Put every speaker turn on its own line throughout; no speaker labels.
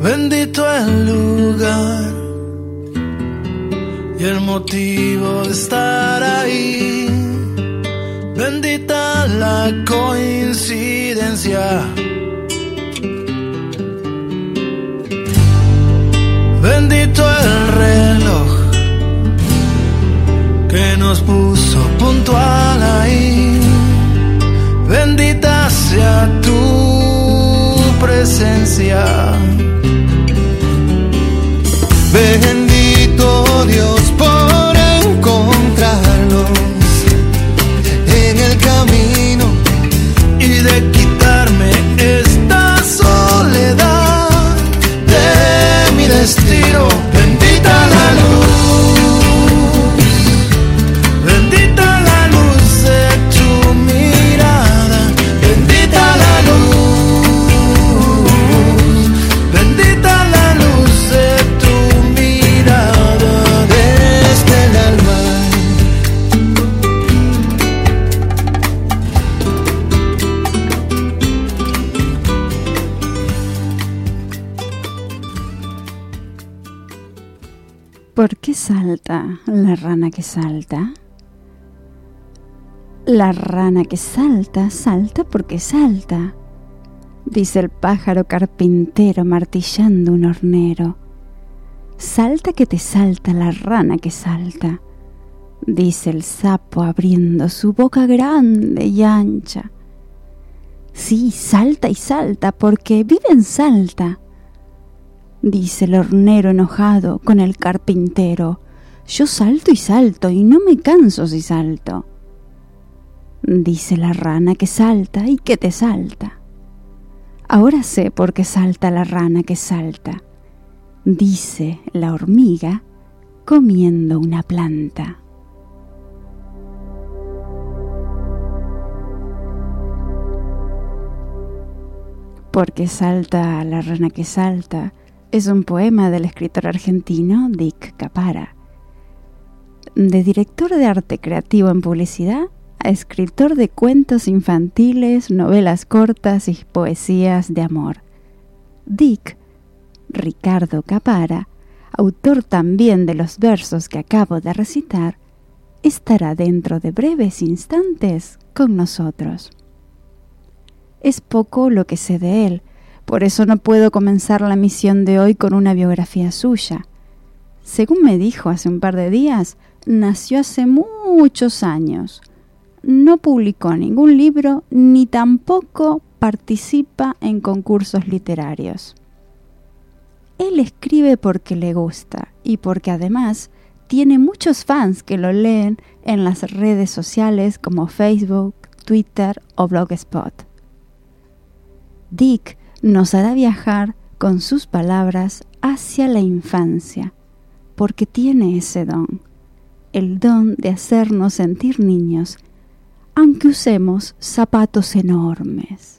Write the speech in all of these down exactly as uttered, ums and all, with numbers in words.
Bendito el lugar y el motivo de estar ahí. Bendita la coincidencia. Bendito el reloj que nos puso puntual ahí. Bendita sea tu presencia. Bendito Dios por encontrarnos en el camino y de quitarme esta soledad de mi destino. Bendita la luz, bendita la luz de tu mirada, bendita la luz, bendita la luz de tu mirada desde el alma.
¿Por qué salta la rana que salta? La rana que salta, salta porque salta, dice el pájaro carpintero martillando un hornero. Salta que te salta la rana que salta, dice el sapo abriendo su boca grande y ancha. Sí, salta y salta porque vive en Salta, dice el hornero enojado con el carpintero. Yo salto y salto y no me canso si salto, dice la rana que salta y que te salta. Ahora sé por qué salta la rana que salta, dice la hormiga comiendo una planta. ¿Por qué salta la rana que salta? Es un poema del escritor argentino Dick Capara. De director de arte creativo en publicidad a escritor de cuentos infantiles, novelas cortas y poesías de amor. Dick Ricardo Capara, autor también de los versos que acabo de recitar, estará dentro de breves instantes con nosotros. Es poco lo que sé de él, por eso no puedo comenzar la misión de hoy con una biografía suya. Según me dijo hace un par de días, nació hace muchos años. No publicó ningún libro ni tampoco participa en concursos literarios. Él escribe porque le gusta y porque además tiene muchos fans que lo leen en las redes sociales como Facebook, Twitter o Blogspot. Dick nos hará viajar con sus palabras hacia la infancia, porque tiene ese don, el don de hacernos sentir niños, aunque usemos zapatos enormes.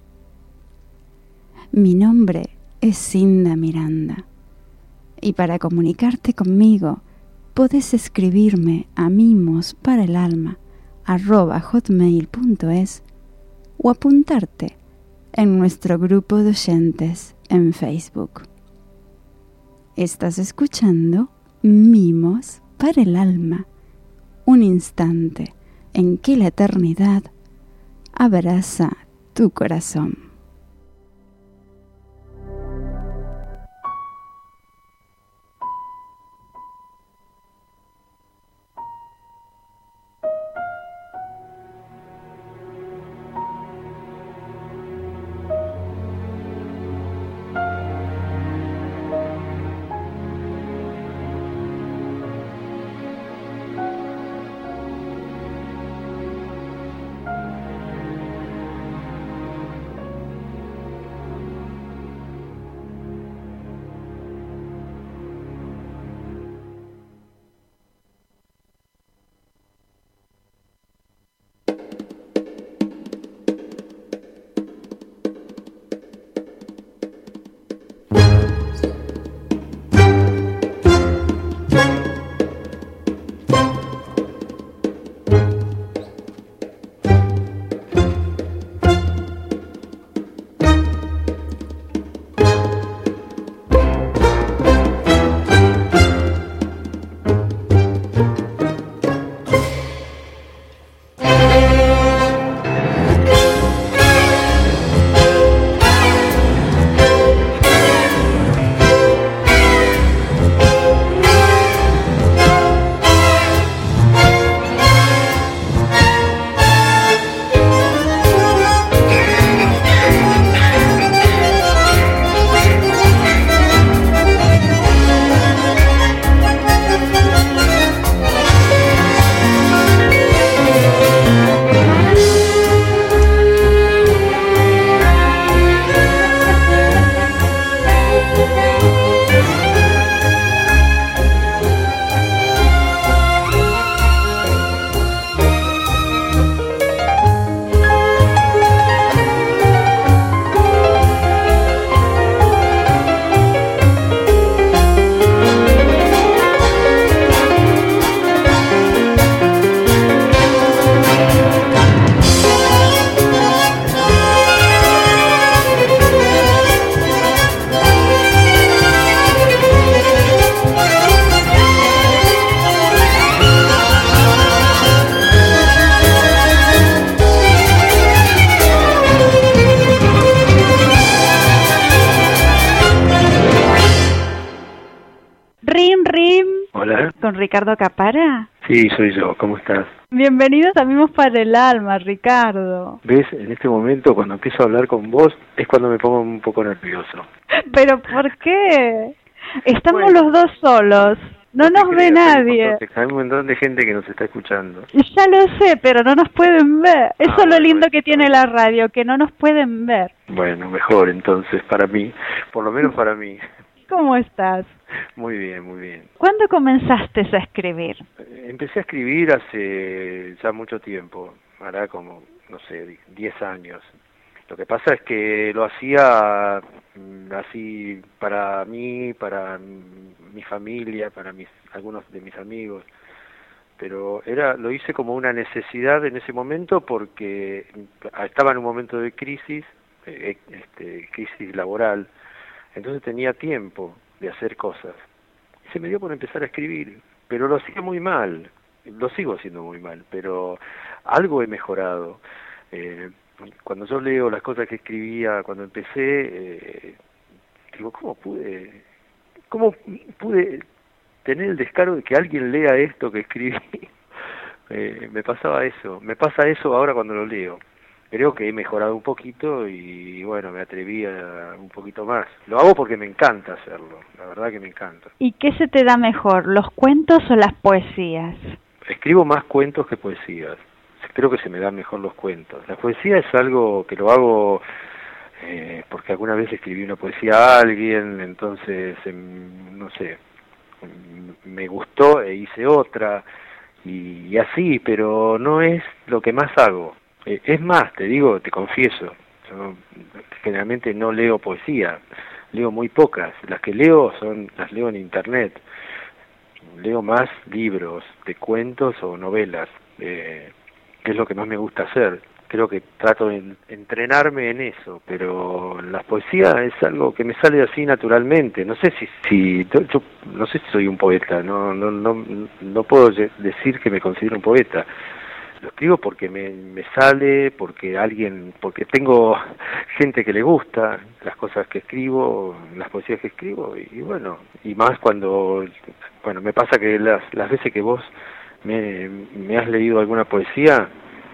Mi nombre es Cinda Miranda, y para comunicarte conmigo, podés escribirme a mimosparaelalma arroba hotmail punto es o apuntarte en nuestro grupo de oyentes en Facebook. Estás escuchando Mimos para el Alma, un instante en que la eternidad abraza tu corazón. con Ricardo Capara?
Sí, soy yo. ¿Cómo estás?
Bienvenidos a Mimos para el Alma, Ricardo.
¿Ves? En este momento, cuando empiezo a hablar con vos, es cuando me pongo un poco nervioso.
¿Pero por qué? Estamos
Bueno,
los dos solos. No, no nos ve nadie.
Hay un montón de gente que nos está escuchando.
Ya lo sé, pero no nos pueden ver. Eso
ah,
es lo
bueno,
lindo que tiene la radio, que no nos pueden ver.
Bueno, mejor entonces para mí, por lo menos para mí.
¿Cómo estás?
Muy bien, muy bien.
¿Cuándo comenzaste a escribir?
Empecé a escribir hace ya mucho tiempo, hará como, no sé, diez años. Lo que pasa es que lo hacía así para mí, para mi familia, para mis algunos de mis amigos, pero era lo hice como una necesidad en ese momento porque estaba en un momento de crisis, este, crisis laboral, entonces tenía tiempo de hacer cosas. Y se me dio por empezar a escribir, pero lo hacía muy mal, lo sigo haciendo muy mal, pero algo he mejorado. Eh, Cuando yo leo las cosas que escribía cuando empecé, eh, digo, ¿cómo pude, cómo pude tener el descaro de que alguien lea esto que escribí? eh, me pasaba eso, me pasa eso ahora cuando lo leo. Creo que he mejorado un poquito y bueno, me atreví a un poquito más. Lo hago porque me encanta hacerlo, la verdad que me encanta.
¿Y qué se te da mejor, los cuentos o las poesías?
Escribo más cuentos que poesías. Creo que se me dan mejor los cuentos. La poesía es algo que lo hago eh, porque alguna vez escribí una poesía a alguien, entonces, eh, no sé, me gustó e hice otra, y, y así, pero no es lo que más hago. Eh, es más, te digo, te confieso, yo generalmente no leo poesía, leo muy pocas. Las que leo son las leo en internet. Leo más libros de cuentos o novelas. Eh, que es lo que más me gusta hacer. Creo que trato de entrenarme en eso, pero la poesía es algo que me sale así naturalmente. No sé si, si yo, yo no sé si soy un poeta, no, no, no, no puedo decir que me considero un poeta. Lo escribo porque me, me sale, porque alguien, porque tengo gente que le gusta las cosas que escribo, las poesías que escribo, y, y bueno, y más cuando, bueno, me pasa que las, las veces que vos Me, me has leído alguna poesía,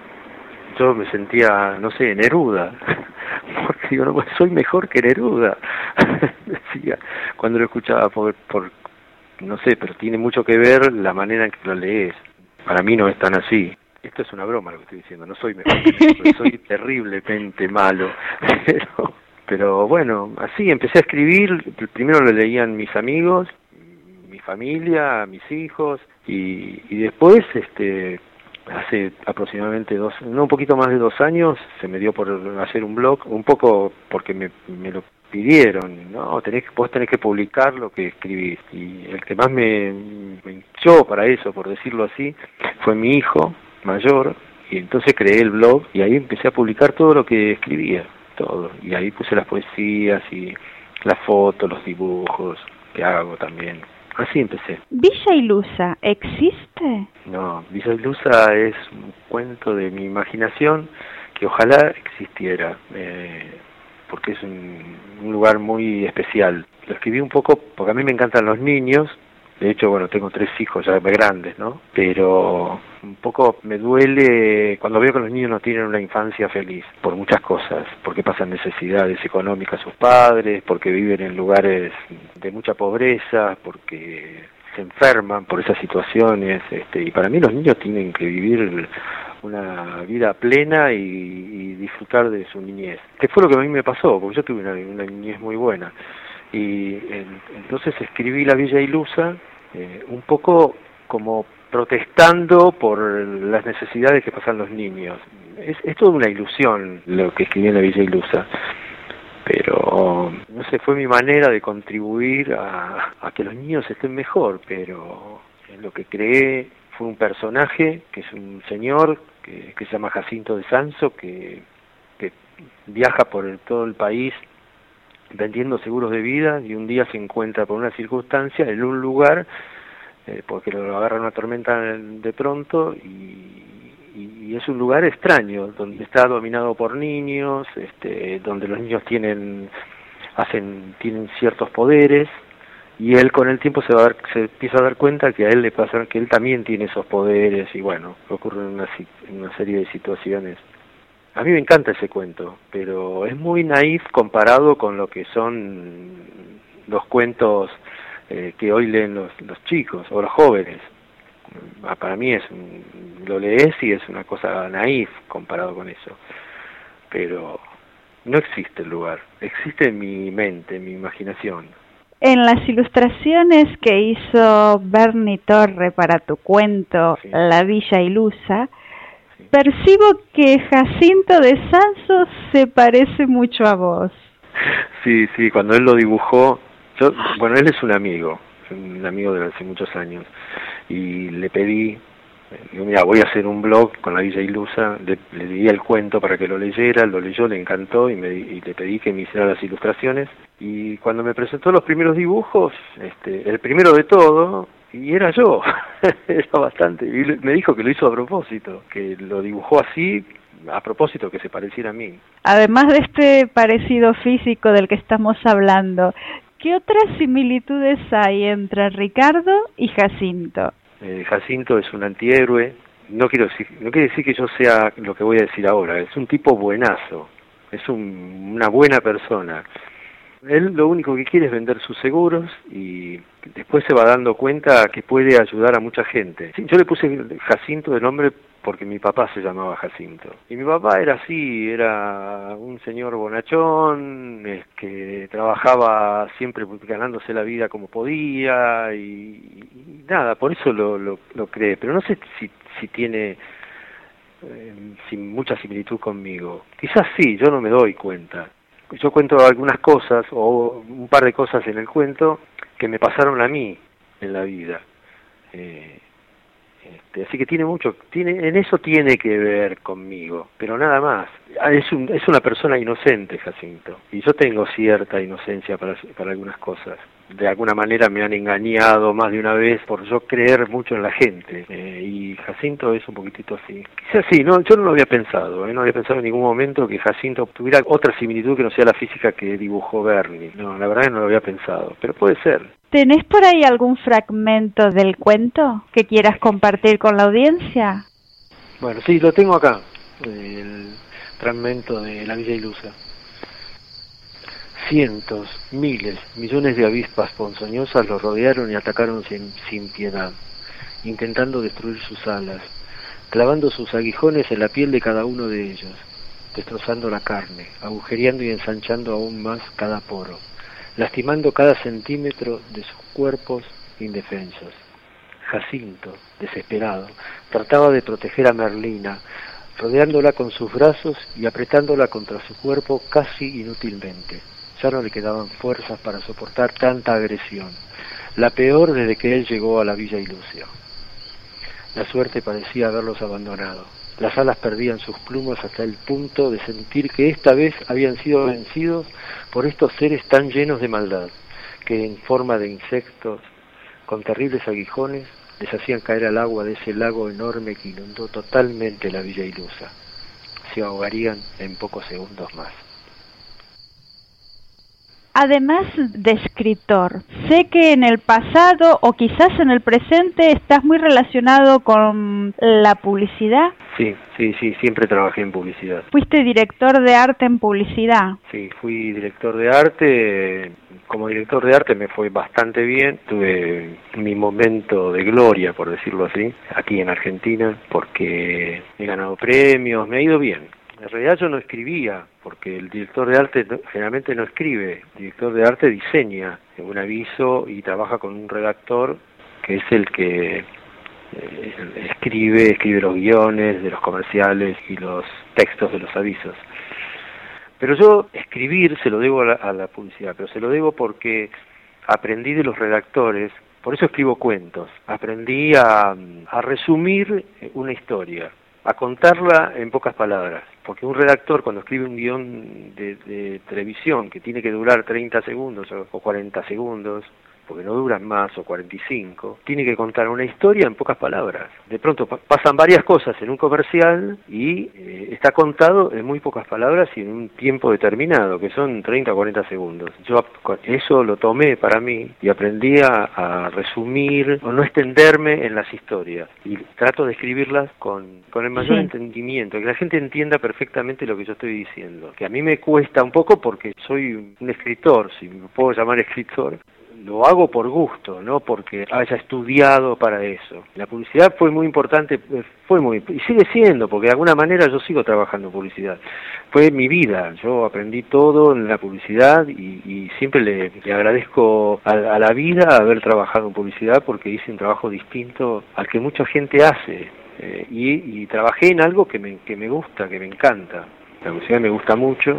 yo me sentía, no sé, Neruda, porque digo, no, soy mejor que Neruda, decía, cuando lo escuchaba, por, por, no sé, pero tiene mucho que ver la manera en que lo lees. Para mí no es tan así. Esto es una broma lo que estoy diciendo, no soy mejor que Neruda, soy terriblemente malo, pero, pero bueno, así empecé a escribir. Primero lo leían mis amigos, mi familia, mis hijos, y, y después, este, hace aproximadamente dos, no, un poquito más de dos años, se me dio por hacer un blog, un poco porque me, me lo pidieron, no, tenés, vos tenés que publicar lo que escribís, y el que más me, me hinchó para eso, por decirlo así, fue mi hijo mayor, y entonces creé el blog, y ahí empecé a publicar todo lo que escribía, todo, y ahí puse las poesías, y las fotos, los dibujos que hago también. Así empecé.
¿Villa Ilusa existe?
No, Villa Ilusa es un cuento de mi imaginación que ojalá existiera, eh, porque es un, un lugar muy especial. Lo escribí un poco porque a mí me encantan los niños. De hecho, bueno, tengo tres hijos ya grandes, ¿no? Pero un poco me duele cuando veo que los niños no tienen una infancia feliz, por muchas cosas, porque pasan necesidades económicas sus padres, porque viven en lugares de mucha pobreza, porque se enferman por esas situaciones, este, y para mí los niños tienen que vivir una vida plena y, y disfrutar de su niñez. Que fue lo que a mí me pasó, porque yo tuve una, una niñez muy buena. Y en, entonces escribí La Villa Ilusa, eh, un poco como protestando por las necesidades que pasan los niños. Es, es toda una ilusión lo que escribí en La Villa Ilusa, pero no sé, fue mi manera de contribuir a, a que los niños estén mejor, pero lo que creé fue un personaje, que es un señor que, que se llama Jacinto de Sanso, que, que viaja por el, todo el país vendiendo seguros de vida, y un día se encuentra por una circunstancia en un lugar, eh, porque lo agarra una tormenta de pronto, y, y es un lugar extraño, donde está dominado por niños, este, donde los niños tienen, hacen, tienen ciertos poderes, y él con el tiempo se va a dar, se empieza a dar cuenta que a él le pasa, que él también tiene esos poderes, y bueno, ocurren una, una serie de situaciones. A mí me encanta ese cuento, pero es muy naif comparado con lo que son los cuentos eh, que hoy leen los, los chicos o los jóvenes. Para mí es un, lo lees y es una cosa naif comparado con eso, pero no existe el lugar, existe en mi mente, en mi imaginación.
En las ilustraciones que hizo Bernie Torre para tu cuento, sí, La Villa Ilusa, sí, percibo que Jacinto de Sanso se parece mucho a vos.
Sí, sí, cuando él lo dibujó, yo, bueno, él es un amigo, un amigo de hace muchos años, y le pedí, digo, mira, voy a hacer un blog con La Villa Ilusa, le, le di el cuento para que lo leyera, lo leyó, le encantó, y, me, y le pedí que me hiciera las ilustraciones, y cuando me presentó los primeros dibujos, este, el primero de todo, y era yo, era bastante, y me dijo que lo hizo a propósito, que lo dibujó así, a propósito, que se pareciera a mí.
Además de este parecido físico del que estamos hablando, ¿qué otras similitudes hay entre Ricardo y Jacinto?
Eh, Jacinto es un antihéroe, no quiero decir, no quiere decir que yo sea lo que voy a decir ahora, es un tipo buenazo, es un, una buena persona. Él lo único que quiere es vender sus seguros y después se va dando cuenta que puede ayudar a mucha gente. Sí, yo le puse Jacinto de nombre porque mi papá se llamaba Jacinto. Y mi papá era así, era un señor bonachón, es que trabajaba siempre ganándose la vida como podía y, y nada, por eso lo, lo, lo cree. Pero no sé si, si tiene eh, sin mucha similitud conmigo. Quizás sí, yo no me doy cuenta. Yo cuento algunas cosas, o un par de cosas en el cuento, que me pasaron a mí en la vida. Eh, este, así que tiene mucho, tiene, en eso tiene que ver conmigo, pero nada más. Es, un, es una persona inocente, Jacinto, y yo tengo cierta inocencia para, para algunas cosas. De alguna manera me han engañado más de una vez por yo creer mucho en la gente, eh, y Jacinto es un poquitito así. Quizás sí, no, yo no lo había pensado, eh, no había pensado en ningún momento que Jacinto tuviera otra similitud que no sea la física que dibujó Bernie. No, la verdad que no lo había pensado, pero puede ser.
¿Tenés por ahí algún fragmento del cuento que quieras compartir con la audiencia?
Bueno, sí, lo tengo acá, el fragmento de La Villa Ilusa. Cientos, miles, millones de avispas ponzoñosas los rodearon y atacaron sin, sin piedad, intentando destruir sus alas, clavando sus aguijones en la piel de cada uno de ellos, destrozando la carne, agujereando y ensanchando aún más cada poro, lastimando cada centímetro de sus cuerpos indefensos. Jacinto, desesperado, trataba de proteger a Merlina, rodeándola con sus brazos y apretándola contra su cuerpo casi inútilmente. Ya no le quedaban fuerzas para soportar tanta agresión, la peor desde que él llegó a la Villa Ilusa. La suerte parecía haberlos abandonado. Las alas perdían sus plumas hasta el punto de sentir que esta vez habían sido vencidos por estos seres tan llenos de maldad, que en forma de insectos, con terribles aguijones, les hacían caer al agua de ese lago enorme que inundó totalmente la Villa Ilusa. Se ahogarían en pocos segundos más.
Además de escritor, sé que en el pasado o quizás en el presente estás muy relacionado con la publicidad.
Sí, sí, sí, siempre trabajé en publicidad.
¿Fuiste director de arte en publicidad?
Sí, fui director de arte. Como director de arte me fue bastante bien. Tuve mi momento de gloria, por decirlo así, aquí en Argentina, porque he ganado premios, me ha ido bien. En realidad yo no escribía, porque el director de arte no, generalmente no escribe. El director de arte diseña un aviso y trabaja con un redactor que es el que eh, escribe, escribe los guiones de los comerciales y los textos de los avisos. Pero yo escribir se lo debo a la, a la publicidad, pero se lo debo porque aprendí de los redactores, por eso escribo cuentos. Aprendí a, a resumir una historia, a contarla en pocas palabras, porque un redactor cuando escribe un guión de, de televisión que tiene que durar treinta segundos o cuarenta segundos, porque no duran más, o cuarenta y cinco, tiene que contar una historia en pocas palabras. De pronto pa- pasan varias cosas en un comercial y eh, está contado en muy pocas palabras y en un tiempo determinado, que son treinta o cuarenta segundos. Yo ap- eso lo tomé para mí y aprendí a, a resumir o no extenderme en las historias. Y trato de escribirlas con, con el mayor
Sí.
entendimiento, que la gente entienda perfectamente lo que yo estoy diciendo. Que a mí me cuesta un poco porque soy un escritor, si me puedo llamar escritor. Lo hago por gusto, no porque haya estudiado para eso. La publicidad fue muy importante, fue muy y sigue siendo, porque de alguna manera yo sigo trabajando en publicidad. Fue mi vida, yo aprendí todo en la publicidad y, y siempre le, le agradezco a, a la vida haber trabajado en publicidad porque hice un trabajo distinto al que mucha gente hace. Eh, y, y trabajé en algo que me, que me gusta, que me encanta. La publicidad me gusta mucho.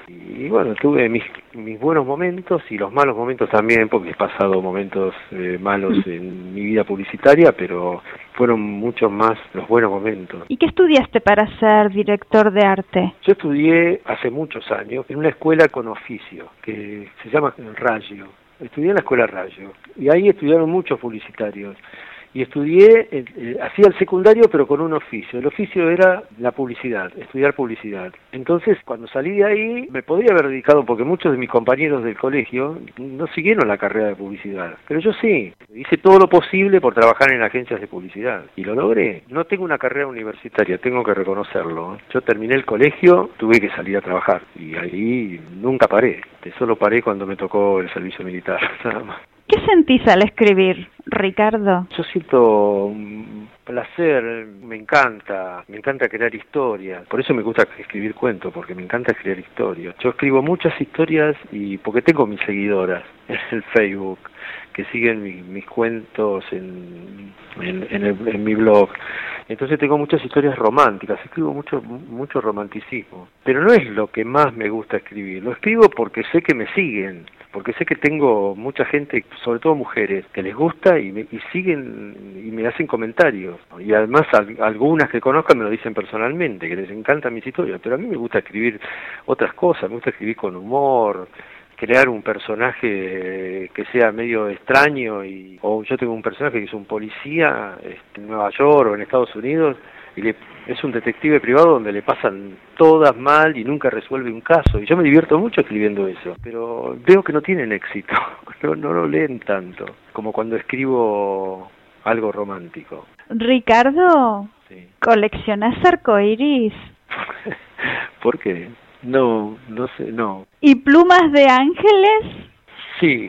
Y bueno, tuve mis, mis buenos momentos y los malos momentos también, porque he pasado momentos eh, malos en mi vida publicitaria, pero fueron muchos más los buenos momentos.
¿Y qué estudiaste para ser director de arte?
Yo estudié hace muchos años en una escuela con oficio, que se llama Rayo. Estudié en la escuela Rayo, y ahí estudiaron muchos publicitarios. Y estudié, eh, eh, hacía el secundario pero con un oficio. El oficio era la publicidad, estudiar publicidad. Entonces, cuando salí de ahí, me podría haber dedicado, porque muchos de mis compañeros del colegio no siguieron la carrera de publicidad. Pero yo sí, hice todo lo posible por trabajar en agencias de publicidad. Y lo logré. No tengo una carrera universitaria, tengo que reconocerlo. Yo terminé el colegio, tuve que salir a trabajar. Y ahí nunca paré. Solo paré cuando me tocó el servicio militar, nada más.
¿Qué sentís al escribir, Ricardo?
Yo siento un placer, me encanta, me encanta crear historias, por eso me gusta escribir cuentos, porque me encanta crear historias. Yo escribo muchas historias y porque tengo mis seguidoras en el Facebook, que siguen mi, mis cuentos en, en, en, el, en mi blog. Entonces tengo muchas historias románticas, escribo mucho mucho romanticismo, pero no es lo que más me gusta escribir, lo escribo porque sé que me siguen, porque sé que tengo mucha gente, sobre todo mujeres, que les gusta y, me, y siguen y me hacen comentarios, y además al, algunas que conozcan me lo dicen personalmente, que les encantan mis historias, pero a mí me gusta escribir otras cosas, me gusta escribir con humor, crear un personaje que sea medio extraño, y o yo tengo un personaje que es un policía en Nueva York o en Estados Unidos y le, es un detective privado donde le pasan todas mal y nunca resuelve un caso, y yo me divierto mucho escribiendo eso, pero veo que no tienen éxito, no, no lo leen tanto como cuando escribo algo romántico.
Ricardo,
Sí.
¿coleccionás arcoíris?
¿Por qué? No, no sé, no.
¿Y plumas de ángeles?
Sí,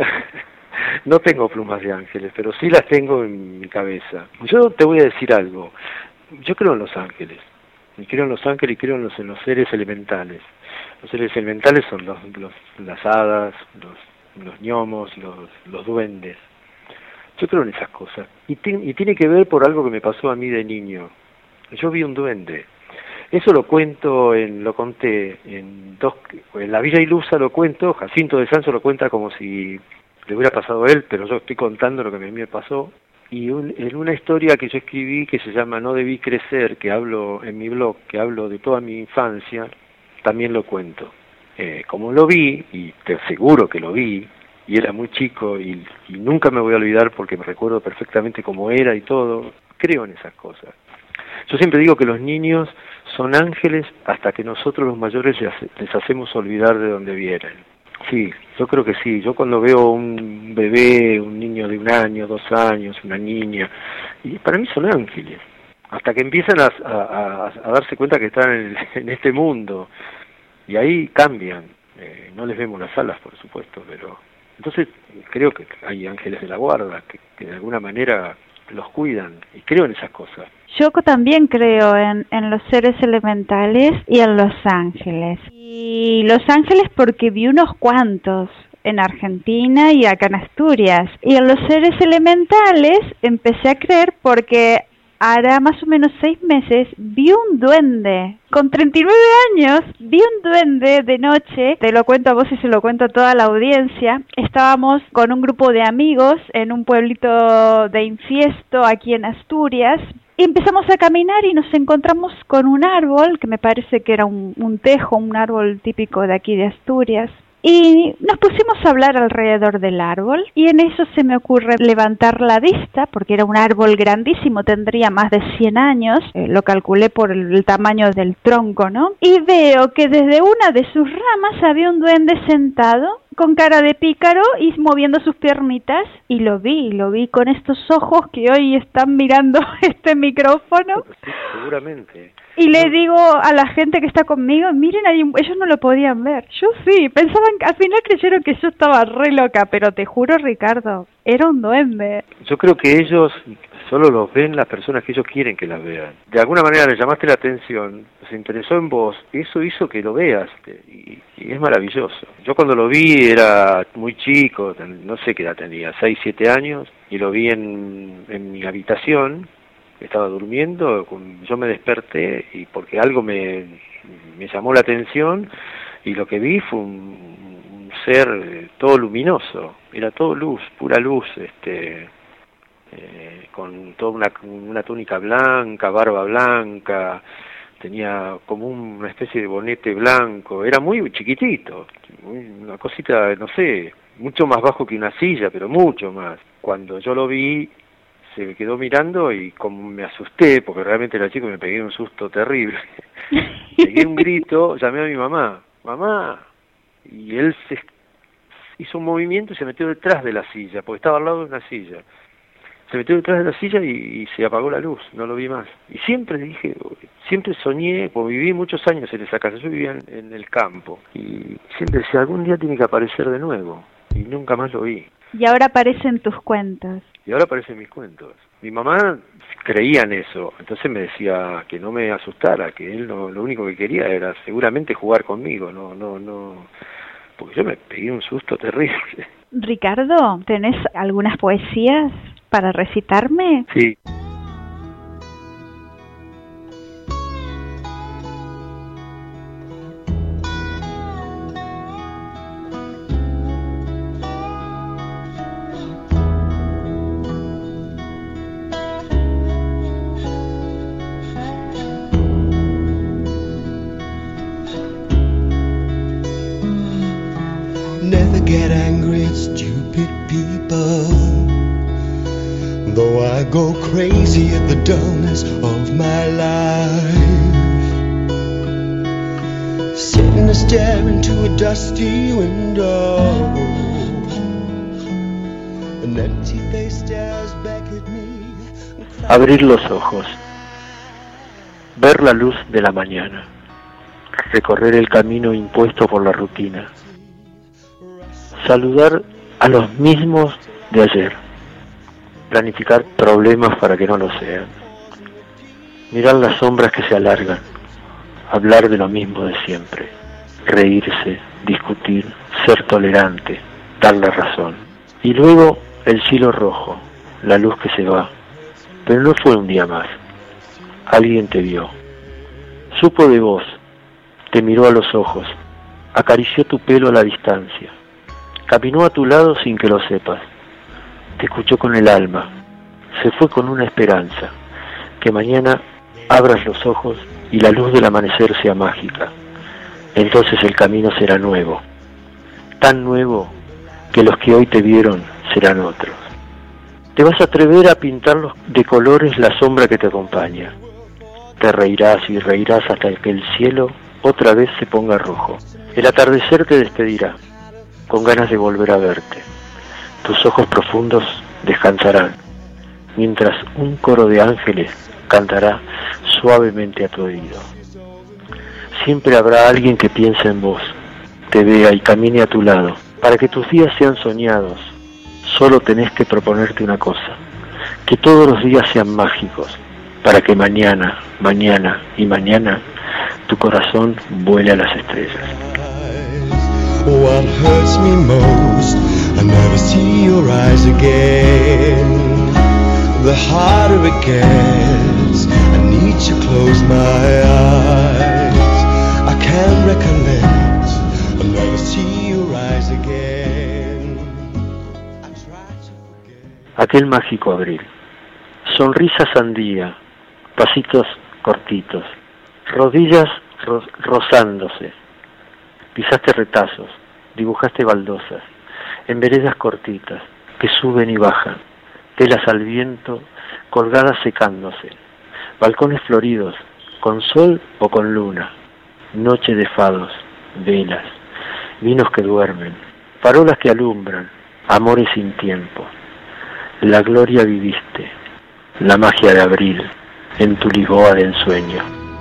no tengo plumas de ángeles, pero sí las tengo en mi cabeza. Yo te voy a decir algo, yo creo en los ángeles, y creo en los ángeles y creo en los, en los seres elementales. Los seres elementales son los, los, las hadas, los, los gnomos, los, los duendes. Yo creo en esas cosas, y, ti, y tiene que ver por algo que me pasó a mí de niño. Yo vi un duende. Eso lo cuento, en, lo conté en dos, en La Villa Ilusa lo cuento, Jacinto de Sanso lo cuenta como si le hubiera pasado a él, pero yo estoy contando lo que a mí me pasó. Y un, en una historia que yo escribí que se llama No debí crecer, que hablo en mi blog, que hablo de toda mi infancia, también lo cuento. Eh, como lo vi, y te aseguro que lo vi, y era muy chico, y, y nunca me voy a olvidar porque me recuerdo perfectamente cómo era y todo, creo en esas cosas. Yo siempre digo que los niños son ángeles hasta que nosotros los mayores les hacemos olvidar de dónde vienen. Sí, yo creo que sí. Yo cuando veo un bebé, un niño de un año, dos años, una niña, y para mí son ángeles, hasta que empiezan a, a, a darse cuenta que están en, en este mundo, y ahí cambian. Eh, no les vemos las alas, por supuesto, pero entonces creo que hay ángeles de la guarda que, que de alguna manera los cuidan, y creo en esas cosas.
Yo también creo en, en los seres elementales y en los ángeles. Y los ángeles porque vi unos cuantos en Argentina y acá en Asturias. Y en los seres elementales empecé a creer porque hará más o menos seis meses vi un duende. Con treinta y nueve años vi un duende de noche. Te lo cuento a vos y se lo cuento a toda la audiencia. Estábamos con un grupo de amigos en un pueblito de Infiesto aquí en Asturias. Y empezamos a caminar y nos encontramos con un árbol, que me parece que era un, un tejo, un árbol típico de aquí de Asturias. y nos pusimos a hablar alrededor del árbol, y en eso se me ocurre levantar la vista, porque era un árbol grandísimo, tendría más de cien años, eh, lo calculé por el, el tamaño del tronco, ¿no? Y veo que desde una de sus ramas había un duende sentado, con cara de pícaro y moviendo sus piernitas, y lo vi, lo vi con estos ojos que hoy están mirando este micrófono.
Sí, seguramente.
Y le digo a la gente que está conmigo, miren, ahí, ellos no lo podían ver. Yo sí, pensaban, al final creyeron que yo estaba re loca, pero te juro, Ricardo, era un duende.
Yo creo que ellos solo los ven las personas que ellos quieren que las vean. De alguna manera le llamaste la atención, se interesó en vos, y eso hizo que lo veas, y, y es maravilloso. Yo cuando lo vi era muy chico, no sé qué edad tenía, seis, siete años, y lo vi en, en mi habitación. Estaba durmiendo, yo me desperté y porque algo me, me llamó la atención, y lo que vi fue un, un ser todo luminoso, era todo luz, pura luz, este, eh, con toda una, una túnica blanca, barba blanca, tenía como una especie de bonete blanco, era muy chiquitito, una cosita, no sé, mucho más bajo que una silla, pero mucho más. Cuando yo lo vi, se me quedó mirando y como me asusté, porque realmente era chico y me pegué un susto terrible. Pegué un grito, llamé a mi mamá, mamá, y él se hizo un movimiento y se metió detrás de la silla, porque estaba al lado de una silla. Se metió detrás de la silla y, y se apagó la luz, no lo vi más. Y siempre dije, siempre soñé, porque viví muchos años en esa casa, yo vivía en, en el campo, y siempre decía, algún día tiene que aparecer de nuevo, y nunca más lo vi.
Y ahora aparecen tus cuentos.
Y ahora aparecen mis cuentos. Mi mamá creía en eso, entonces me decía que no me asustara, que él no, lo único que quería era seguramente jugar conmigo, no, no, no, porque yo me pegué un susto terrible.
Ricardo, ¿tenés algunas poesías para recitarme?
Sí.
Never get angry at stupid people, though I go crazy at the dullness of my life. Sitting and staring into a dusty window, an empty face stares back at me.
Abrir los ojos, ver la luz de la mañana, recorrer el camino impuesto por la rutina, saludar a los mismos de ayer, planificar problemas para que no lo sean, mirar las sombras que se alargan, hablar de lo mismo de siempre, reírse, discutir, ser tolerante, dar la razón. Y luego el cielo rojo, la luz que se va, pero no fue un día más. Alguien te vio, supo de vos, te miró a los ojos, acarició tu pelo a la distancia, caminó a tu lado sin que lo sepas, te escuchó con el alma, se fue con una esperanza, que mañana abras los ojos y la luz del amanecer sea mágica. Entonces el camino será nuevo, tan nuevo que los que hoy te vieron serán otros. Te vas a atrever a pintarlos de colores la sombra que te acompaña. Te reirás y reirás hasta que el cielo otra vez se ponga rojo. El atardecer te despedirá, con ganas de volver a verte. Tus ojos profundos descansarán, mientras un coro de ángeles cantará suavemente a tu oído. Siempre habrá alguien que piense en vos, te vea y camine a tu lado. Para que tus días sean soñados, solo tenés que proponerte una cosa, que todos los días sean mágicos, para que mañana, mañana y mañana tu corazón vuele a las estrellas.
What hurts me most, I never see your eyes again. The harder it gets, I need to close my eyes. I can't recollect, I never see your eyes again. I try to forget.
Aquel mágico abril, sonrisa sandía, pasitos cortitos, rodillas ro- rozándose. Pisaste retazos, dibujaste baldosas, en veredas cortitas, que suben y bajan, telas al viento, colgadas secándose, balcones floridos, con sol o con luna, noche de fados, velas, vinos que duermen, farolas que alumbran, amores sin tiempo. La gloria viviste, la magia de abril, en tu Lisboa de ensueño.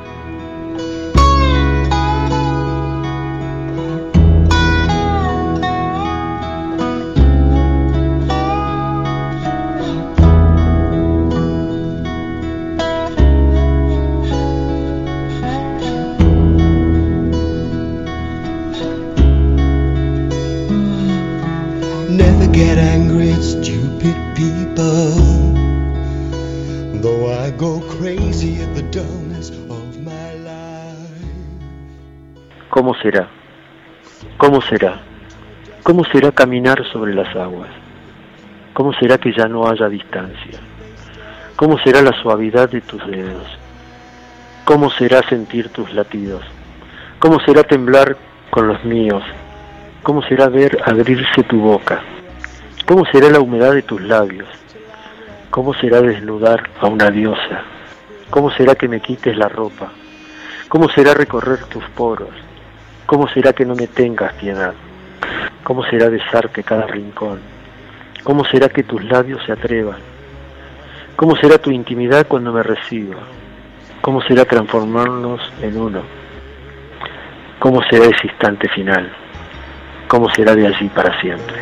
Never get angry at stupid people, though I go crazy at the dullness of my life.
¿Cómo será? ¿Cómo será? ¿Cómo será caminar sobre las aguas? ¿Cómo será que ya no haya distancia? ¿Cómo será la suavidad de tus dedos? ¿Cómo será sentir tus latidos? ¿Cómo será temblar con los míos? ¿Cómo será ver abrirse tu boca? ¿Cómo será la humedad de tus labios? ¿Cómo será desnudar a una diosa? ¿Cómo será que me quites la ropa? ¿Cómo será recorrer tus poros? ¿Cómo será que no me tengas piedad? ¿Cómo será besarte cada rincón? ¿Cómo será que tus labios se atrevan? ¿Cómo será tu intimidad cuando me reciba? ¿Cómo será transformarnos en uno? ¿Cómo será ese instante final? ¿Cómo será de allí para siempre?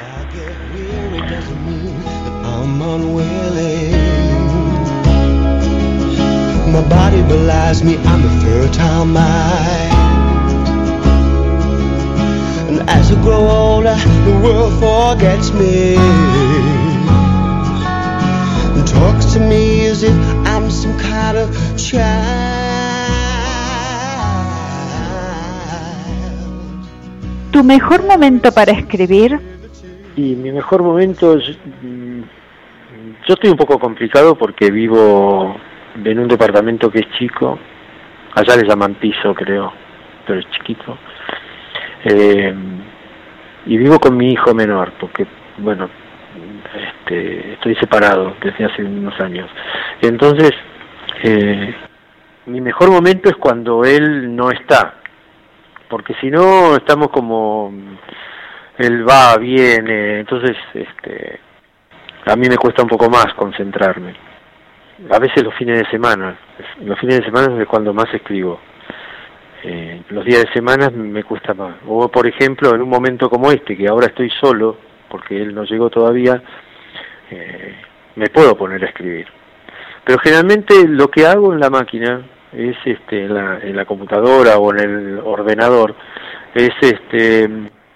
I'm unwilling. My body belies me, I'm a fertile mind. And as I grow older, the world forgets me and talks to me as if I'm some kind of child.
¿Tu mejor momento para escribir?
Y mi mejor momento, yo, yo estoy un poco complicado porque vivo en un departamento que es chico, allá le llaman piso creo, pero es chiquito, eh, y vivo con mi hijo menor, porque bueno, este, estoy separado desde hace unos años, entonces eh, mi mejor momento es cuando él no está, porque si no estamos como... él va, viene, entonces este, a mí me cuesta un poco más concentrarme. A veces los fines de semana, los fines de semana es cuando más escribo. Eh, los días de semana me cuesta más. O por ejemplo, en un momento como este, que ahora estoy solo, porque él no llegó todavía, eh, me puedo poner a escribir. Pero generalmente lo que hago en la máquina es, este, en la, en la computadora o en el ordenador, es este...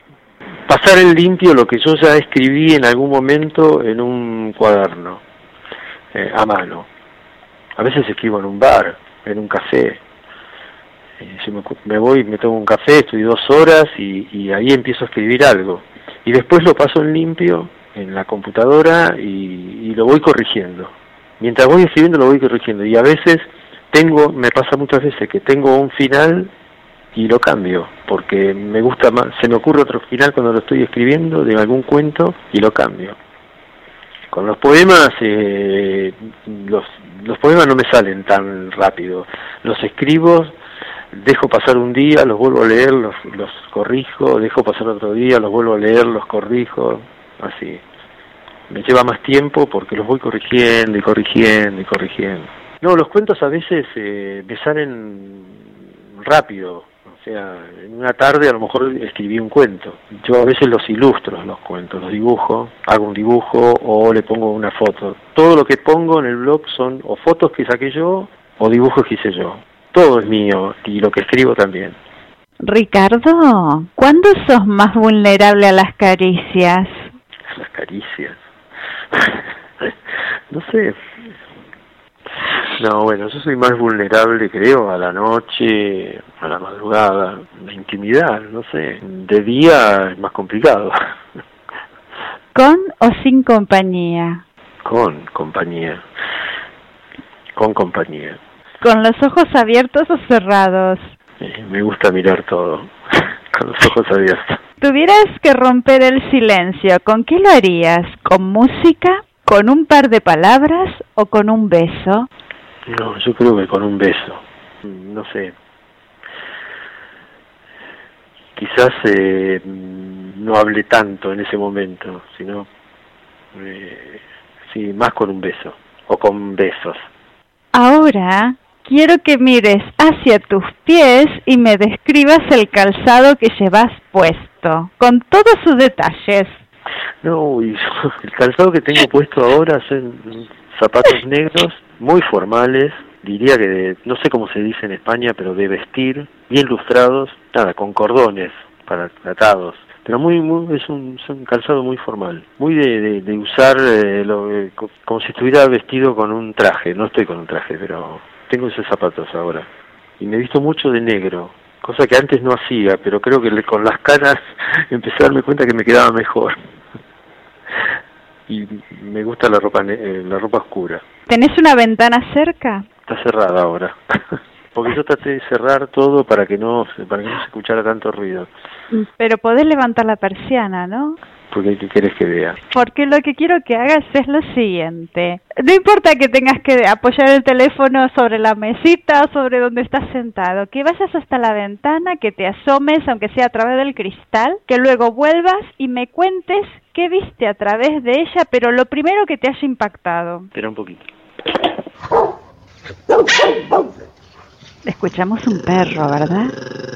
pasar en limpio lo que yo ya escribí en algún momento en un cuaderno, eh, a mano. A veces escribo en un bar, en un café. Eh, yo me, me voy, me tomo un café, estoy dos horas y, y ahí empiezo a escribir algo. Y después lo paso en limpio en la computadora y, y lo voy corrigiendo. Mientras voy escribiendo lo voy corrigiendo. Y a veces tengo, me pasa muchas veces que tengo un final y lo cambio, porque me gusta más, se me ocurre otro final cuando lo estoy escribiendo de algún cuento y lo cambio. Con los poemas, eh, los, los poemas no me salen tan rápido. Los escribo, dejo pasar un día, los vuelvo a leer, los, los corrijo, dejo pasar otro día, los vuelvo a leer, los corrijo, así. Me lleva más tiempo porque los voy corrigiendo y corrigiendo y corrigiendo. No, los cuentos a veces eh, me salen rápido. O sea, en una tarde a lo mejor escribí un cuento. Yo a veces los ilustro, los cuentos, los dibujo, hago un dibujo o le pongo una foto. Todo lo que pongo en el blog son o fotos que saqué yo o dibujos que hice yo. Todo es mío y lo que escribo también.
Ricardo, ¿cuándo sos más vulnerable a las caricias?
Las caricias. No sé. No, bueno, yo soy más vulnerable, creo, a la noche, a la madrugada, a la intimidad, no sé. De día es más complicado.
¿Con o sin compañía?
Con compañía. Con compañía.
¿Con los ojos abiertos o cerrados?
Eh, me gusta mirar todo, con los ojos abiertos.
Tuvieras que romper el silencio, ¿con qué lo harías? ¿Con música? ¿Con un par de palabras? ¿O con un beso?
No, yo creo que con un beso. No sé. Quizás eh, no hablé tanto en ese momento, sino eh, sí, más con un beso o con besos.
Ahora quiero que mires hacia tus pies y me describas el calzado que llevas puesto, con todos sus detalles.
No, y el calzado que tengo puesto ahora son zapatos negros, muy formales, diría que de, no sé cómo se dice en España, pero de vestir, bien lustrados, nada, con cordones para atados, pero muy, muy es un, es un calzado muy formal, muy de, de, de usar eh, lo, eh, como si estuviera vestido con un traje. No estoy con un traje, pero tengo esos zapatos ahora y me he visto mucho de negro, cosa que antes no hacía, pero creo que con las canas empecé a darme cuenta que me quedaba mejor. Y me gusta la ropa eh, la ropa oscura.
¿Tenés una ventana cerca?
Está cerrada ahora, porque yo traté de cerrar todo para que no para que no se escuchara tanto ruido.
Pero podés levantar la persiana, ¿no?
Porque ¿qué querés que vea?
Porque lo que quiero que hagas es lo siguiente. No importa que tengas que apoyar el teléfono sobre la mesita o sobre donde estás sentado, que vayas hasta la ventana, que te asomes, aunque sea a través del cristal, que luego vuelvas y me cuentes qué viste a través de ella, pero lo primero que te haya impactado.
Espera un poquito.
Escuchamos un perro, ¿verdad?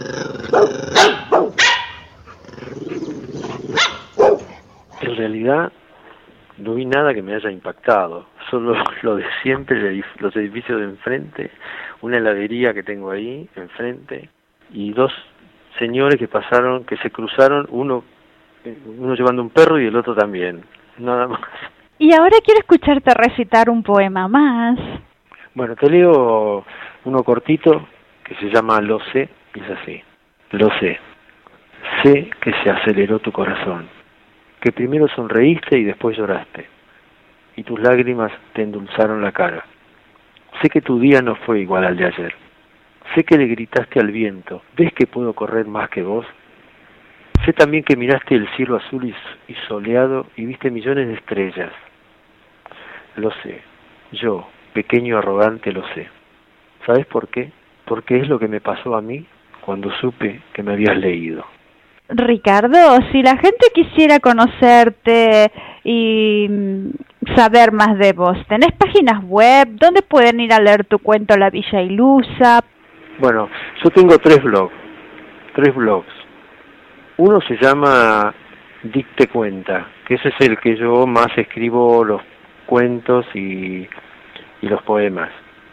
En realidad no vi nada que me haya impactado, solo lo de siempre, los edificios de enfrente, una heladería que tengo ahí enfrente y dos señores que pasaron, que se cruzaron, uno uno llevando un perro y el otro también, nada más.
Y ahora quiero escucharte recitar un poema más.
Bueno, te leo uno cortito que se llama Lo sé, y es así. Lo sé, sé que se aceleró tu corazón, que primero sonreíste y después lloraste, y tus lágrimas te endulzaron la cara. Sé que tu día no fue igual al de ayer. Sé que le gritaste al viento, ¿ves que puedo correr más que vos? Sé también que miraste el cielo azul y, y soleado y viste millones de estrellas. Lo sé, yo, pequeño arrogante, lo sé. ¿Sabes por qué? Porque es lo que me pasó a mí cuando supe que me habías leído.
Ricardo, si la gente quisiera conocerte y saber más de vos, ¿tenés páginas web? ¿Dónde pueden ir a leer tu cuento La Villa Ilusa?
Bueno, yo tengo tres blogs, tres blogs. Uno se llama Dicte Cuenta, que ese es el que yo más escribo los cuentos y, y los poemas.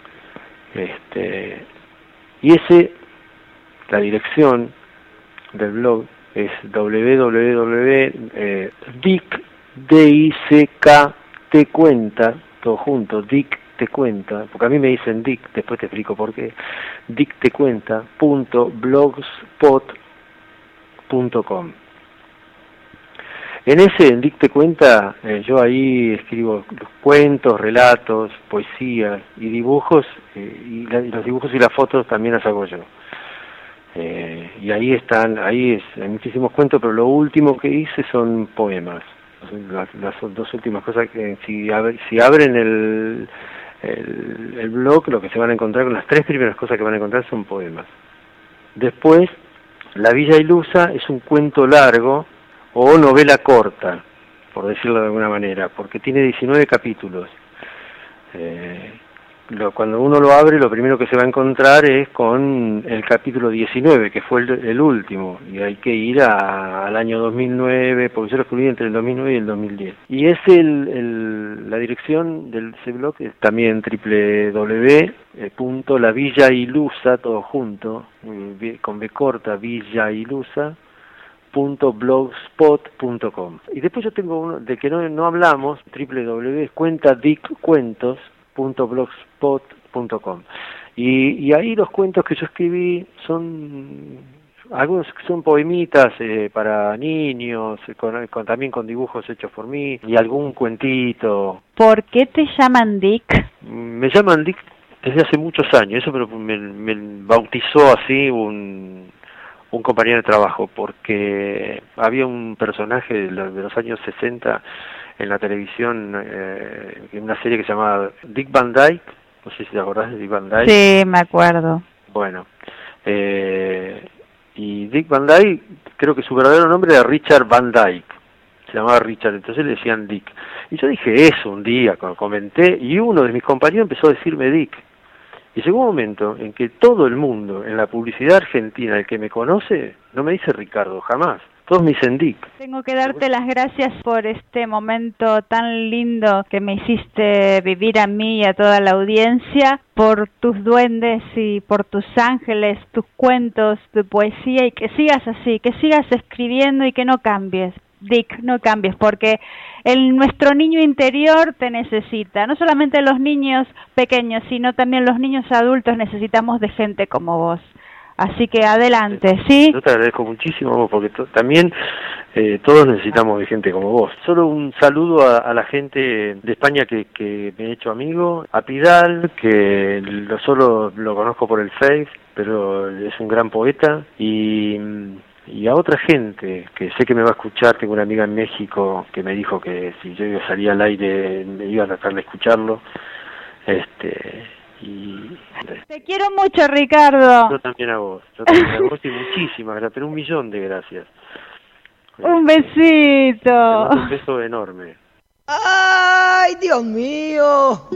Este, y ese, la dirección del blog es w w w punto dic cuenta, todo junto, Dic te cuenta, porque a mí me dicen Dic, después te explico por qué, dictecuenta punto blogspot punto com. En ese, en Dicte Cuenta, eh, yo ahí escribo los cuentos, relatos, poesías y dibujos, eh, y, la, y los dibujos y las fotos también las hago yo. Eh, y ahí están, ahí es, hay muchísimos cuentos, pero lo último que hice son poemas. Las, las dos últimas cosas que, si, ab, si abren el, el, el blog, lo que se van a encontrar, con las tres primeras cosas que van a encontrar son poemas. Después, La Villa Ilusa es un cuento largo, o novela corta, por decirlo de alguna manera, porque tiene diecinueve capítulos. Eh, lo, cuando uno lo abre, lo primero que se va a encontrar es con el capítulo diecinueve, que fue el, el último, y hay que ir a, al año dos mil nueve, porque yo lo escribí entre el dos mil nueve y el dos mil diez. Y es el, el, la dirección del ese blog es también doble u doble u doble u punto la villa ilusa, todo junto, con B corta, Villa Ilusa, punto blogspot punto com. Y después yo tengo uno de que no, no hablamos, doble u doble u doble u cuenta dic cuentos punto blogspot punto com. Y, y ahí los cuentos que yo escribí son algunos que son poemitas eh, para niños, con, con, también con dibujos hechos por mí, y algún cuentito.
¿Por qué te llaman Dic?
Me llaman Dic desde hace muchos años, eso me, me, me bautizó así un... un compañero de trabajo, porque había un personaje de los, de los años sesenta en la televisión, eh, en una serie que se llamaba Dick Van Dyke, no sé si te acordás de Dick Van Dyke.
Sí, me acuerdo.
Bueno, eh, y Dick Van Dyke, creo que su verdadero nombre era Richard Van Dyke, se llamaba Richard, entonces le decían Dick. Y yo dije eso un día, cuando comenté, y uno de mis compañeros empezó a decirme Dick. Y llegó un momento en que todo el mundo, en la publicidad argentina, el que me conoce, no me dice Ricardo, jamás. Todos me dicen Dick.
Tengo que darte las gracias por este momento tan lindo que me hiciste vivir a mí y a toda la audiencia, por tus duendes y por tus ángeles, tus cuentos, tu poesía, y que sigas así, que sigas escribiendo y que no cambies. Dick, no cambies, porque el, nuestro niño interior te necesita. No solamente los niños pequeños, sino también los niños adultos necesitamos de gente como vos. Así que adelante, ¿sí?
Yo te agradezco muchísimo, porque to- también eh, todos necesitamos de gente como vos. Solo un saludo a, a la gente de España que, que me he hecho amigo, a Pidal, que lo, solo lo conozco por el Face, pero es un gran poeta, y... y a otra gente que sé que me va a escuchar. Tengo una amiga en México que me dijo que si yo iba a salir al aire me iba a tratar de escucharlo. Este y
te quiero mucho, Ricardo.
Yo también a vos, yo también a vos y muchísimas gracias, pero un millón de gracias.
Un besito.
Un beso enorme.
¡Ay, Dios mío!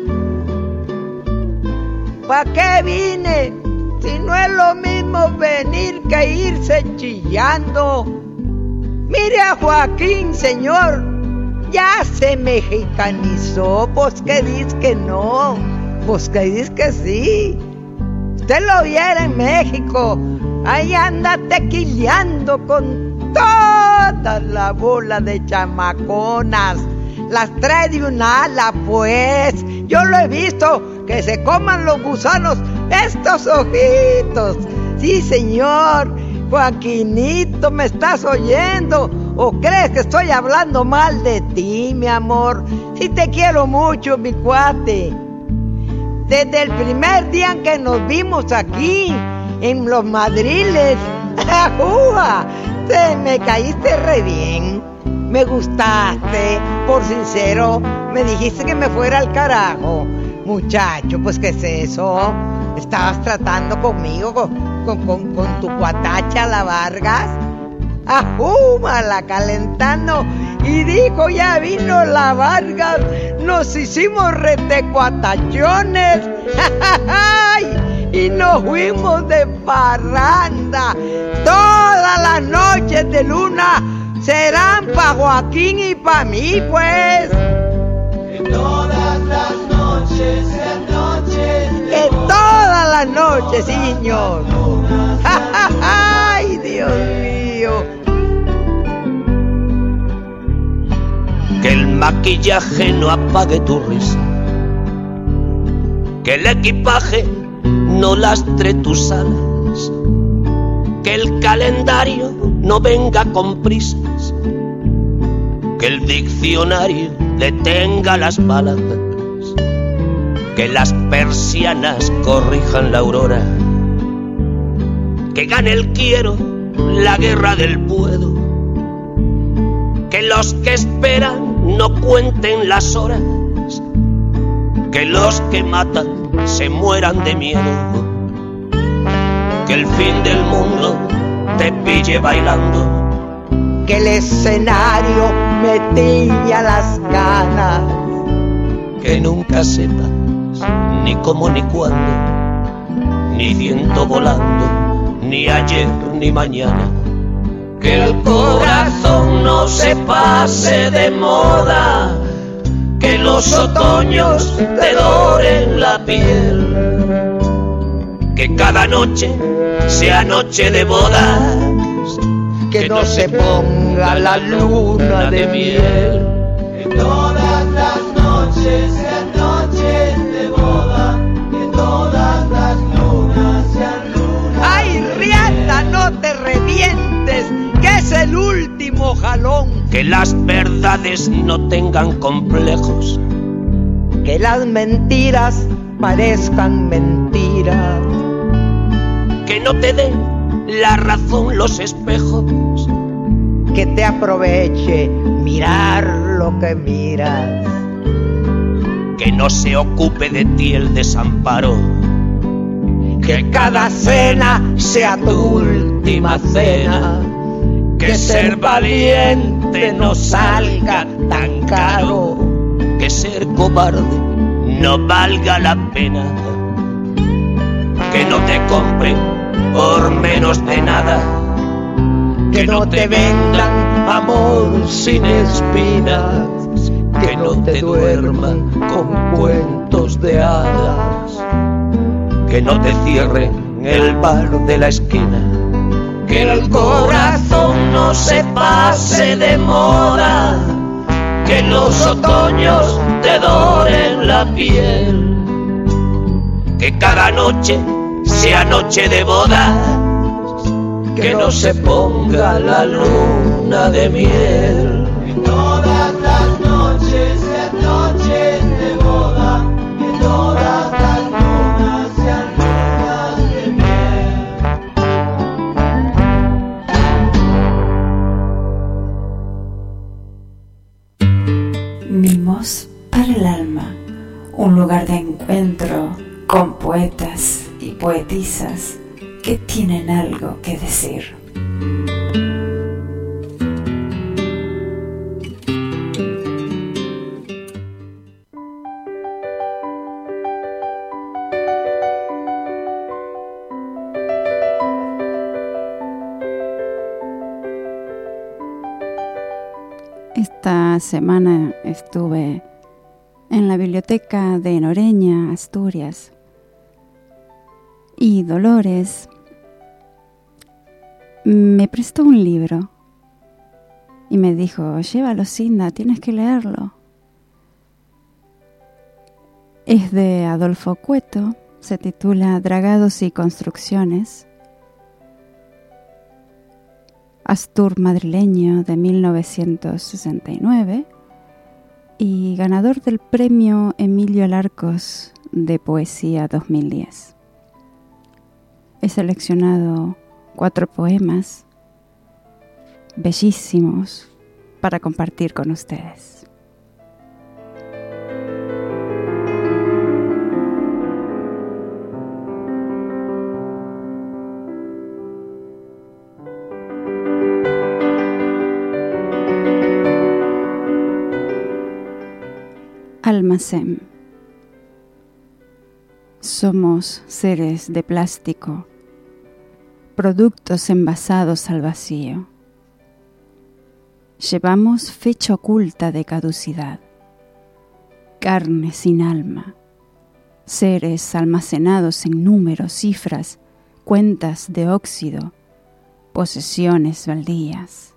¿Para qué vine? Si no es lo mismo venir que irse chillando. Mire a Joaquín, señor, ya se mexicanizó. Pues que dice que no, pues que dice que sí. Usted lo viera en México, ahí anda tequileando con toda la bola de chamaconas. Las trae de un ala, pues. Yo lo he visto, que se coman los gusanos estos ojitos. Sí, señor. Joaquinito, ¿me estás oyendo? ¿O crees que estoy hablando mal de ti, mi amor? Sí te quiero mucho, mi cuate. Desde el primer día en que nos vimos aquí, en Los Madriles, ¡ajúa! Te me caíste re bien. Me gustaste, por sincero, me dijiste que me fuera al carajo. Muchacho, pues ¿qué es eso? ¿Estabas tratando conmigo, con, con, con, con tu cuatacha la Vargas? ¡Ajúmala, calentando! Y dijo, ya vino la Vargas, nos hicimos retecuatachones. Y nos fuimos de parranda. Todas las noches de luna serán pa' Joaquín y pa' mí, pues.
Que todas las noches sean noches de
Que todas las noches, sí, señor. ¡Ay, Dios mío!
Que el maquillaje no apague tu risa, que el equipaje no lastre tus alas, que el calendario no venga con prisas, que el diccionario detenga las balas, que las persianas corrijan la aurora, que gane el quiero la guerra del puedo, que los que esperan no cuenten las horas, que los que matan se mueran de miedo, que el fin del mundo te pille bailando,
Que el escenario me tilla las ganas,
que nunca sepas ni cómo ni cuándo, ni viento volando, ni ayer ni mañana, que el corazón no se pase de moda, que los otoños te doren la piel, que cada noche sea noche de bodas,
que no se ponga la luna de miel.
Que todas las noches sean noches de boda, que todas las lunas sean lunas.
¡Ay, Riata, no te revientes, que es el último jalón!
que las verdades no tengan complejos,
Que las mentiras parezcan mentiras,
que no te den la razón, los espejos.
Que te aproveche mirar lo que miras.
Que no se ocupe de ti el desamparo.
Que cada cena sea tu última cena. Que ser valiente no salga tan caro.
Que ser cobarde no valga la pena. Que no te compre por menos de nada.
Que no te vendan amor sin espinas. Que no te duerman con cuentos de hadas.
Que no te cierren el bar de la esquina.
Que el corazón no se pase de moda. Que los otoños te doren la piel.
Que cada noche sea noche de bodas.
Que no se ponga la luna de miel.
Que todas las noches sean noches de boda. Que todas las lunas sean lunas de
miel. Mimos para el alma, un lugar de encuentro con poetas y poetisas que tienen algo que decir. Esta semana estuve en la biblioteca de Noreña, Asturias, y Dolores me prestó un libro y me dijo: llévalo, Cinda, tienes que leerlo. Es de Adolfo Cueto, se titula Dragados y construcciones. Astur madrileño de mil novecientos sesenta y nueve y ganador del premio Emilio Alarcos de Poesía dos mil diez. He seleccionado cuatro poemas bellísimos para compartir con ustedes. Almacén. Somos seres de plástico, productos envasados al vacío. Llevamos fecha oculta de caducidad, carne sin alma, seres almacenados en números, cifras, cuentas de óxido, posesiones baldías,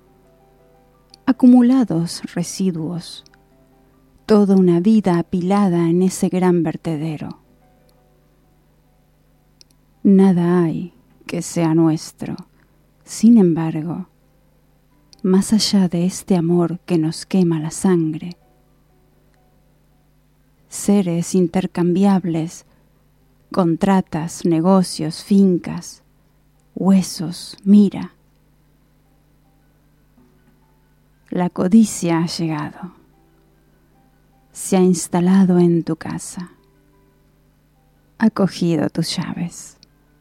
acumulados residuos, toda una vida apilada en ese gran vertedero. Nada hay que sea nuestro, sin embargo, más allá de este amor que nos quema la sangre. Seres intercambiables, contratas, negocios, fincas, huesos, mira. La codicia ha llegado. Se ha instalado en tu casa, ha cogido tus llaves.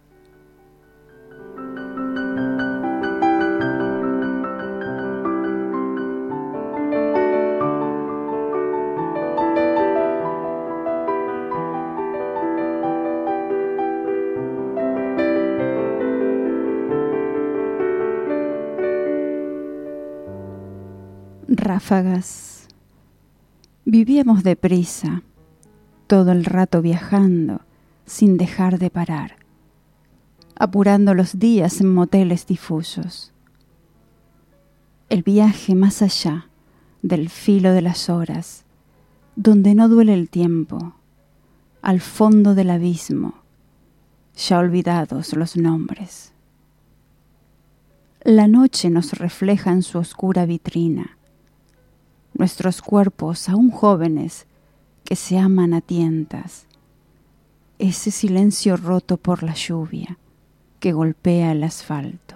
Ráfagas. Vivíamos deprisa, todo el rato viajando, sin dejar de parar, apurando los días en moteles difusos. El viaje más allá del filo de las horas, donde no duele el tiempo, al fondo del abismo, ya olvidados los nombres. La noche nos refleja en su oscura vitrina, nuestros cuerpos aún jóvenes que se aman a tientas, ese silencio roto por la lluvia, que golpea el asfalto.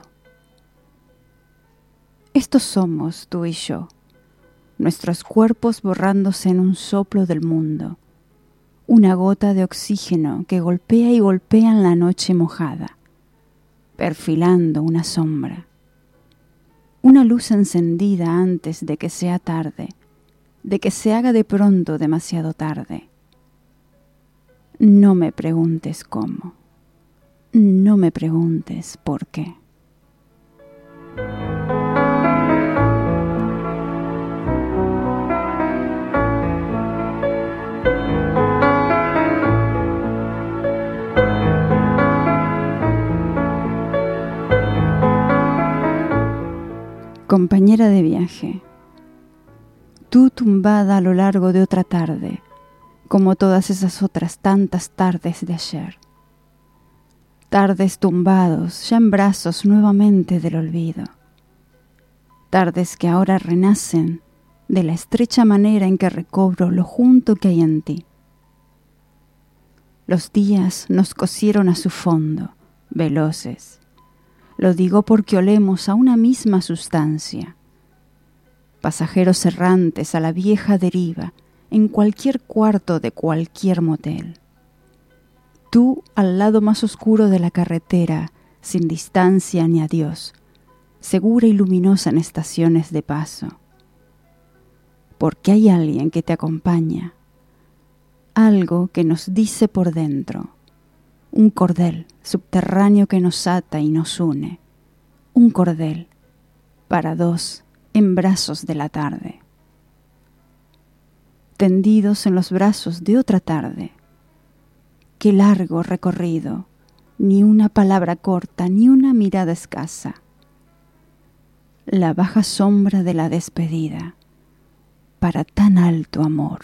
Estos somos tú y yo, nuestros cuerpos borrándose en un soplo del mundo, una gota de oxígeno que golpea y golpea en la noche mojada, perfilando una sombra, una luz encendida antes de que sea tarde, de que se haga de pronto demasiado tarde. No me preguntes cómo, no me preguntes por qué. Compañera de viaje, tú tumbada a lo largo de otra tarde, como todas esas otras tantas tardes de ayer. Tardes tumbados, ya en brazos nuevamente del olvido. Tardes que ahora renacen de la estrecha manera en que recobro lo junto que hay en ti. Los días nos cosieron a su fondo, veloces. Lo digo porque olemos a una misma sustancia. Pasajeros errantes a la vieja deriva, en cualquier cuarto de cualquier motel. Tú al lado más oscuro de la carretera, sin distancia ni adiós, segura y luminosa en estaciones de paso. Porque hay alguien que te acompaña, algo que nos dice por dentro, un cordel subterráneo que nos ata y nos une, un cordel para dos en brazos de la tarde. Tendidos en los brazos de otra tarde, qué largo recorrido, ni una palabra corta, ni una mirada escasa. La baja sombra de la despedida para tan alto amor.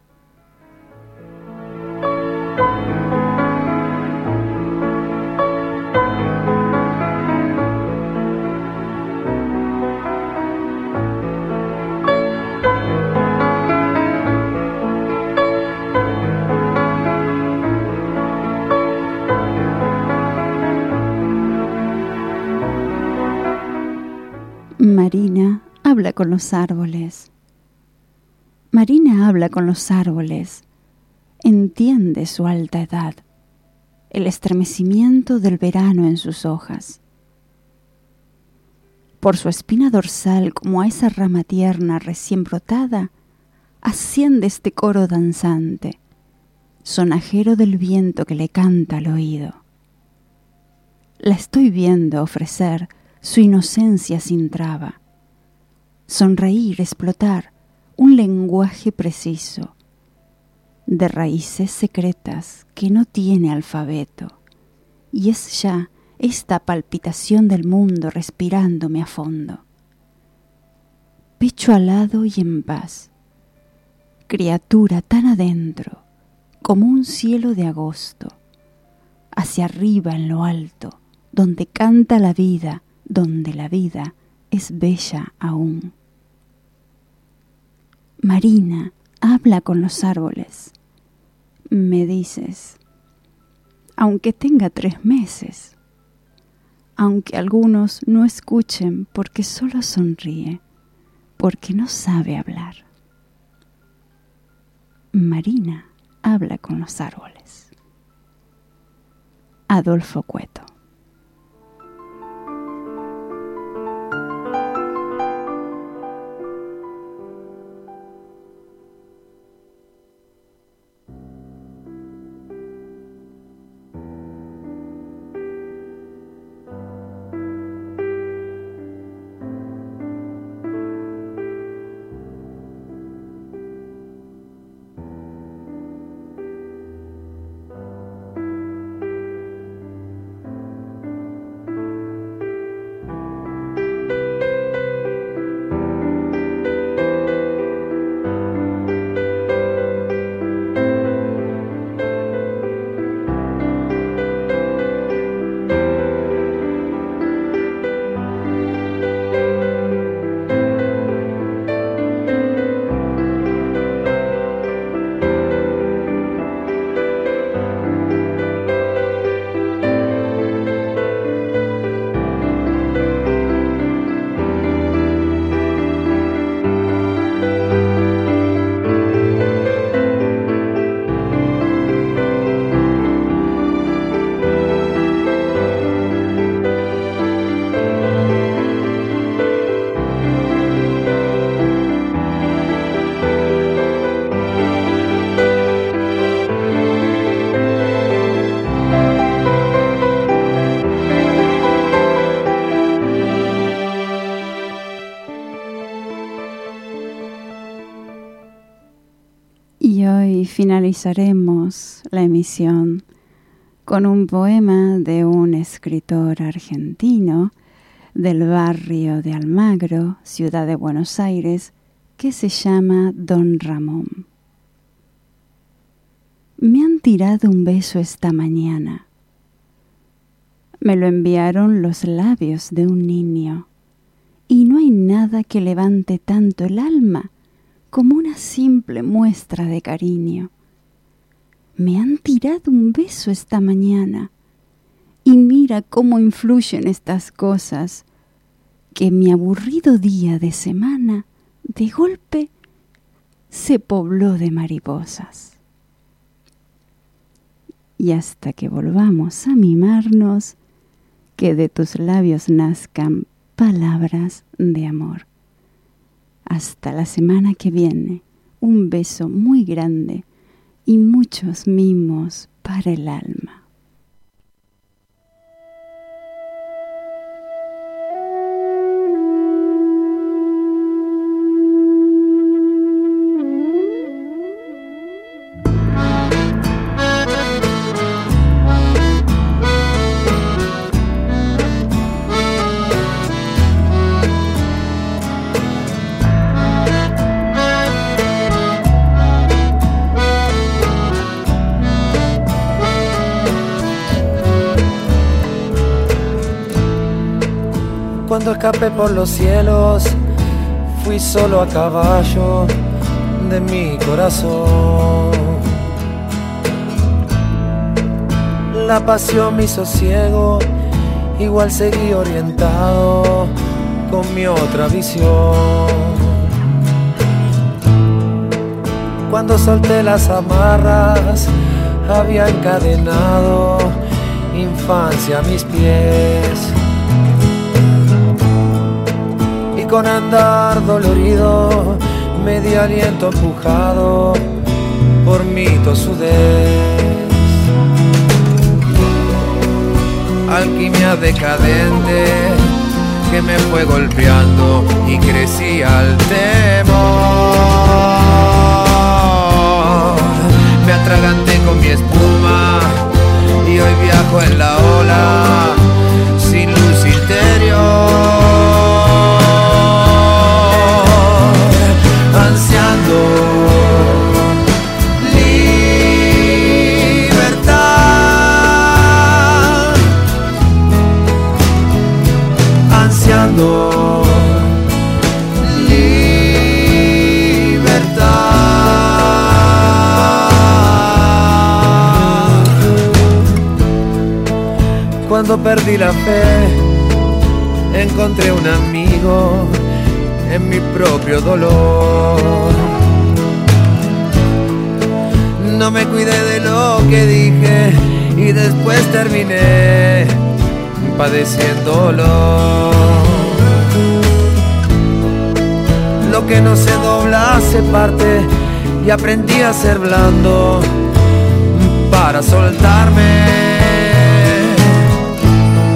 Marina habla con los árboles. Marina habla con los árboles. Entiende su alta edad, el estremecimiento del verano en sus hojas. Por su espina dorsal, como a esa rama tierna recién brotada, asciende este coro danzante, sonajero del viento que le canta al oído. La estoy viendo ofrecer su inocencia sin traba, sonreír, explotar un lenguaje preciso, de raíces secretas que no tiene alfabeto, y es ya esta palpitación del mundo respirándome a fondo. Pecho alado y en paz, criatura tan adentro como un cielo de agosto, hacia arriba en lo alto, donde canta la vida, donde la vida es bella aún. Marina habla con los árboles. Me dices, aunque tenga tres meses, aunque algunos no escuchen porque solo sonríe, porque no sabe hablar. Marina habla con los árboles. Adolfo Cueto. Y hoy finalizaremos la emisión con un poema de un escritor argentino del barrio de Almagro, ciudad de Buenos Aires, que se llama Don Ramón. Me han tirado un beso esta mañana. Me lo enviaron los labios de un niño, y no hay nada que levante tanto el alma como una simple muestra de cariño. Me han tirado un beso esta mañana, y mira cómo influyen estas cosas, que mi aburrido día de semana, de golpe, se pobló de mariposas. Y hasta que volvamos a mimarnos, que de tus labios nazcan palabras de amor. Hasta la semana que viene, un beso muy grande y muchos mimos para el alma.
Cuando escapé por los cielos, fui solo a caballo de mi corazón. La pasión me hizo ciego, igual seguí orientado con mi otra visión. Cuando solté las amarras, había encadenado infancia a mis pies. Con andar dolorido, medio aliento empujado por mi tosudez. Alquimia decadente que me fue golpeando y crecí al temor. Me atraganté con mi espuma y hoy viajo en la ola sin luz interior. Ansiando libertad, ansiando libertad. Cuando perdí la fe, encontré un amigo en mi propio dolor. No me cuidé de lo que dije y después terminé padeciéndolo. Lo que no se dobla se parte y aprendí a ser blando para soltarme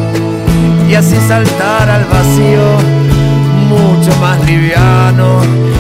y así saltar al vacío mucho más liviano